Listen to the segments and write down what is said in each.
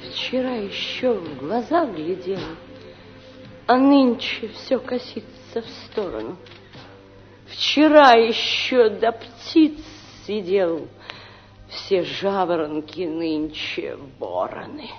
Вчера еще в глаза глядела, а нынче все косится в сторону. Вчера еще до птиц сидел, все жаворонки нынче вороны.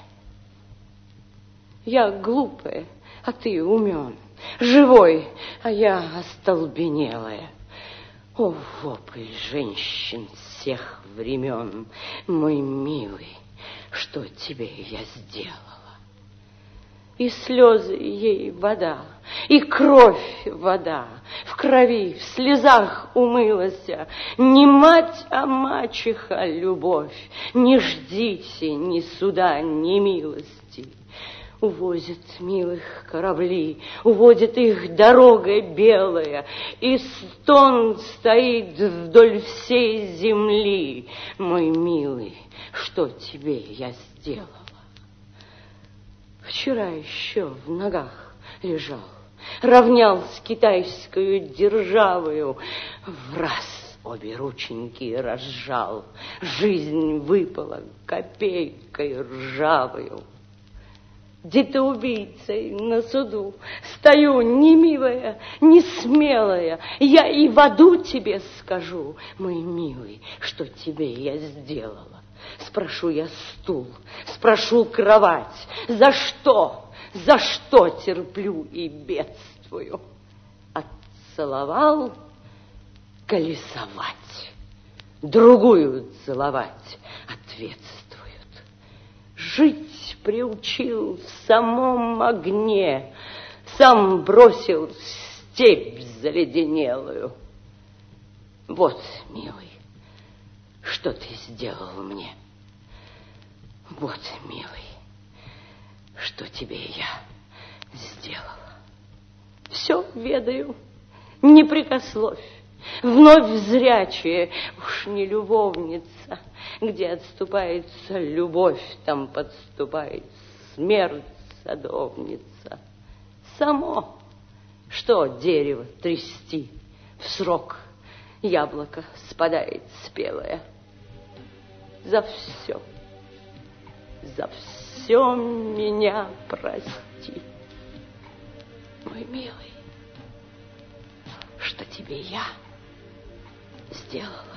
Я глупая, а ты умен, живой, а я остолбенелая. О, вопль женщин всех времен, мой милый, что тебе я сделала? И слезы ей вода, и кровь вода, в крови, в слезах умылася. Не мать, а мачеха любовь, не ждите ни суда, ни милости. Увозят милых корабли, уводит их дорога белая, и стон стоит вдоль всей земли. Мой милый, что тебе я сделала? Вчера еще в ногах лежал, равнял с китайскою державою, враз обе рученьки разжал, жизнь выпала копейкой ржавою. Где-то убийцей на суду стою, не милая, не смелая. Я и в аду тебе скажу, мой милый, что тебе я сделала. Спрошу я стул, спрошу кровать. За что? За что терплю и бедствую? Отцеловал колесовать, другую целовать ответствуют. Жить приучил в самом огне, сам бросил в степь заледенелую. Вот, милый, что ты сделал мне. Вот, милый, что тебе я сделала. Все ведаю, не прикословь. Вновь зрячая, уж не любовница. Где отступается любовь, там подступает смерть садовница. Само, что дерево трясти, в срок яблоко спадает спелое. За все меня прости, мой милый, что тебе я сделала.